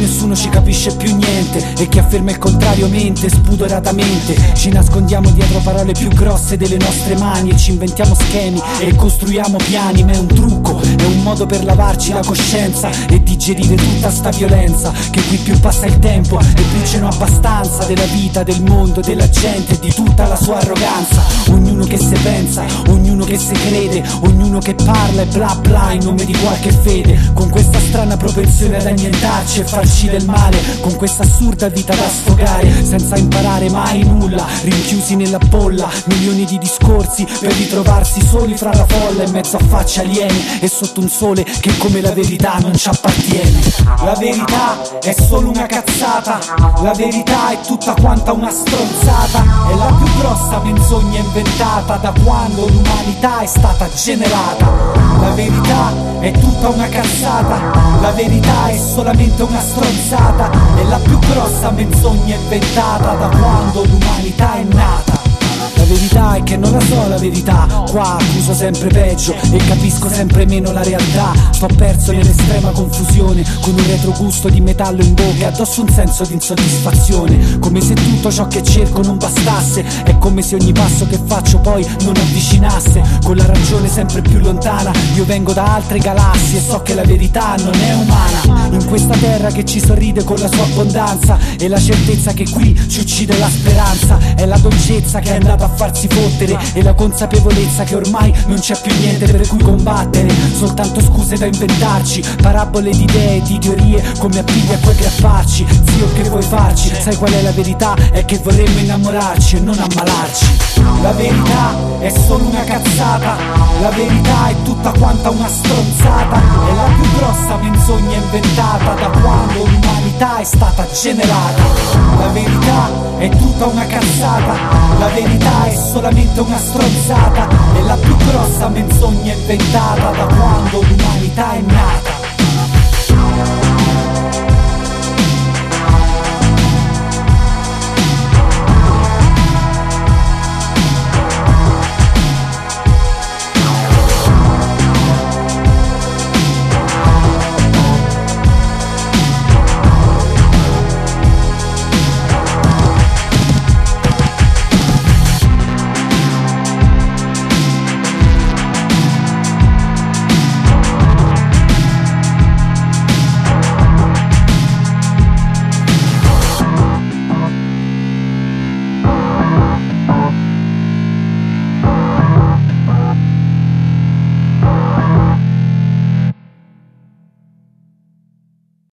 nessuno ci capisce più niente, e chi afferma il contrario mente spudoratamente. Ci nascondiamo dietro parole più grosse delle nostre mani e ci inventiamo schemi e costruiamo piani, ma è un trucco, è un modo per lavarci la coscienza e digerire tutta sta violenza, che qui più passa il tempo e più ce n'ho abbastanza della vita, del mondo, della gente e di tutta la sua arroganza. Ognuno che se pensa, ognuno che se crede, ognuno che parla e bla bla in nome di qualche fede, con questa strana propensione ad annientarci e farci del male, con questa assurda vita da sfogare senza imparare mai nulla, rinchiusi nella bolla, milioni di discorsi per ritrovarsi soli fra la folla in mezzo a facce aliene e sotto un sole che come la verità non ci appartiene. La verità è solo una cazzata, la verità è tutta quanta una stronzata, è la più grossa menzogna inventata da quando l'umanità è stata generata. La verità è tutta una cazzata, la verità è solamente una stronzata, è la più grossa menzogna inventata da quando l'umanità è nata. La verità è che non la so la verità, qua accuso sempre peggio e capisco sempre meno la realtà. Sto perso nell'estrema confusione, con un retrogusto di metallo in bocca e addosso un senso di insoddisfazione, come se tutto ciò che cerco non bastasse, è come se ogni passo che faccio poi non avvicinasse, con la ragione sempre più lontana. Io vengo da altre galassie e so che la verità non è umana, in questa terra che ci sorride con la sua abbondanza, e la certezza che qui ci uccide la speranza, è la dolcezza che è andata a farsi fottere e la consapevolezza che ormai non c'è più niente per cui combattere, soltanto scuse da inventarci, parabole di idee e di teorie come appigli a puoi grapparci. Zio, che vuoi farci? Sai qual è la verità? È che vorremmo innamorarci e non ammalarci. La verità è solo una cazzata, la verità è tutta quanta una stronzata, è la più grossa menzogna inventata da quando l'umanità è stata generata. La verità è tutta una cazzata, la verità è solamente una stronzata, è la più grossa menzogna inventata da quando l'umanità è nata.